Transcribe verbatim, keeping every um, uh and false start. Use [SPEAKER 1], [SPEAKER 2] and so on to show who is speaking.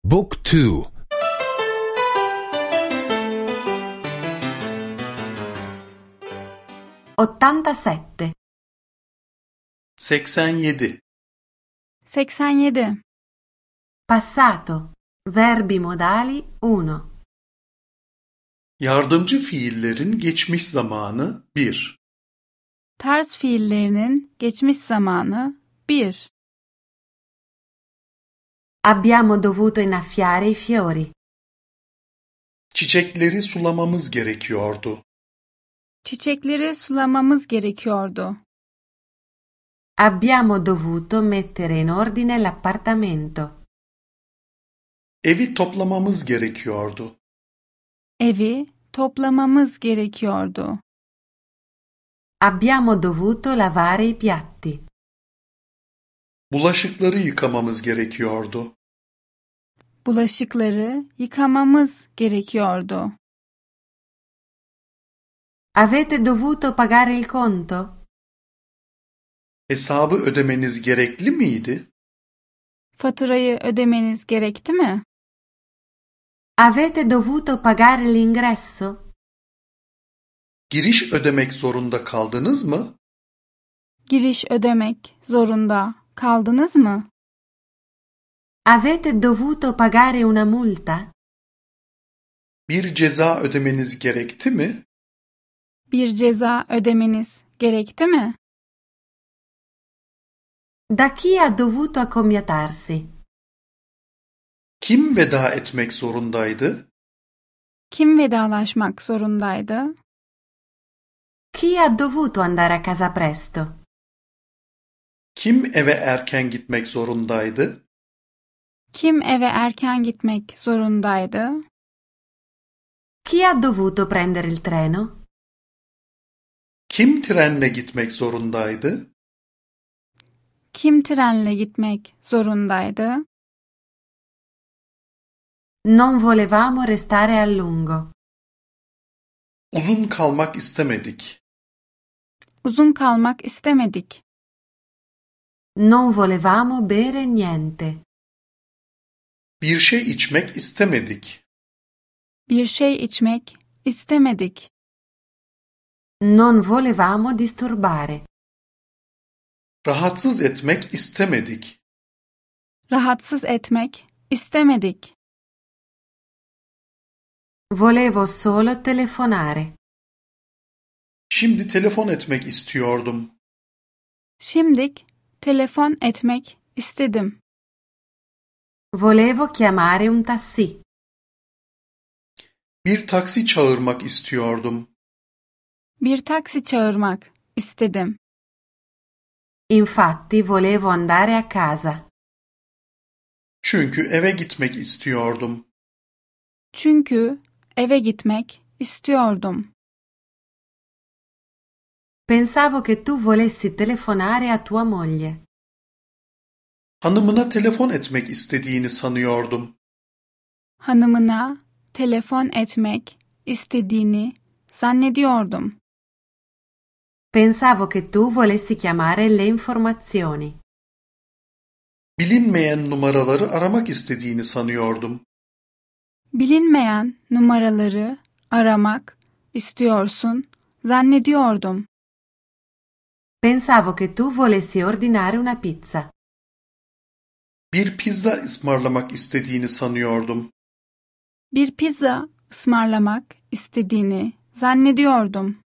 [SPEAKER 1] Book two.
[SPEAKER 2] ottantasette.
[SPEAKER 3] seksen yedi.
[SPEAKER 4] seksen yedi.
[SPEAKER 2] Passato. Verbi modali uno.
[SPEAKER 3] Yardımcı fiillerin geçmiş zamanı bir.
[SPEAKER 4] Ters fiillerinin geçmiş zamanı bir.
[SPEAKER 2] Abbiamo dovuto innaffiare i fiori.
[SPEAKER 3] Çiçekleri sulamamız gerekiyordu.
[SPEAKER 4] Çiçekleri sulamamız gerekiyordu.
[SPEAKER 2] Abbiamo dovuto mettere in ordine l'appartamento.
[SPEAKER 3] Evi toplamamız gerekiyordu.
[SPEAKER 4] Evi toplamamız gerekiyordu.
[SPEAKER 2] Abbiamo dovuto lavare i piatti.
[SPEAKER 3] Bulaşıkları yıkamamız gerekiyordu.
[SPEAKER 4] Bulaşıkları yıkamamız gerekiyordu.
[SPEAKER 2] Avete dovuto pagare il conto?
[SPEAKER 3] Hesabı ödemeniz gerekli miydi?
[SPEAKER 4] Faturayı ödemeniz gerekti mi?
[SPEAKER 2] Avete dovuto pagare l'ingresso?
[SPEAKER 3] Giriş ödemek zorunda kaldınız mı?
[SPEAKER 4] Giriş ödemek zorunda kaldınız mı?
[SPEAKER 2] Avete dovuto pagare una multa?
[SPEAKER 3] Bir ceza ödemeniz gerekti mi?
[SPEAKER 4] Bir ceza ödemeniz gerekti mi?
[SPEAKER 2] Da chi ha dovuto accomiatarsi?
[SPEAKER 3] Kim veda etmek zorundaydı?
[SPEAKER 4] Kim vedalaşmak zorundaydı?
[SPEAKER 2] Chi ha dovuto andare a casa presto?
[SPEAKER 3] Kim eve erken gitmek zorundaydı?
[SPEAKER 4] Kim eve erken gitmek zorundaydı?
[SPEAKER 2] Chi ha dovuto prendere il treno?
[SPEAKER 3] Kim trenle gitmek zorundaydı?
[SPEAKER 4] Kim trenle gitmek zorundaydı?
[SPEAKER 2] Non volevamo restare a lungo.
[SPEAKER 3] Uzun kalmak istemedik.
[SPEAKER 4] Uzun kalmak istemedik.
[SPEAKER 2] Non volevamo bere niente.
[SPEAKER 3] Bir şey içmek istemedik.
[SPEAKER 4] Bir şey içmek istemedik.
[SPEAKER 2] Non volevamo disturbare.
[SPEAKER 3] Rahatsız etmek istemedik.
[SPEAKER 4] Rahatsız etmek istemedik.
[SPEAKER 2] Volevo solo telefonare.
[SPEAKER 3] Şimdi telefon etmek istiyordum.
[SPEAKER 4] Şimdik telefon etmek istedim.
[SPEAKER 2] Volevo chiamare un taxi.
[SPEAKER 3] Bir taksi çağırmak istiyordum.
[SPEAKER 4] Bir taksi çağırmak istedim.
[SPEAKER 2] Infatti volevo andare a casa.
[SPEAKER 3] Çünkü eve gitmek istiyordum.
[SPEAKER 4] Çünkü eve gitmek istiyordum.
[SPEAKER 2] Pensavo che tu volessi telefonare a tua moglie.
[SPEAKER 3] Hanımına telefon etmek istediğini sanıyordum.
[SPEAKER 4] Hanımına telefon etmek istediğini zannediyordum.
[SPEAKER 2] Pensavo che tu volessi chiamare le informazioni.
[SPEAKER 3] Bilinmeyen numaraları aramak istediğini sanıyordum.
[SPEAKER 4] Bilinmeyen numaraları aramak istiyorsun zannediyordum.
[SPEAKER 2] Pensavo che tu volessi ordinare una pizza.
[SPEAKER 3] Bir pizza ısmarlamak istediğini sanıyordum.
[SPEAKER 4] Bir pizza ısmarlamak istediğini zannediyordum.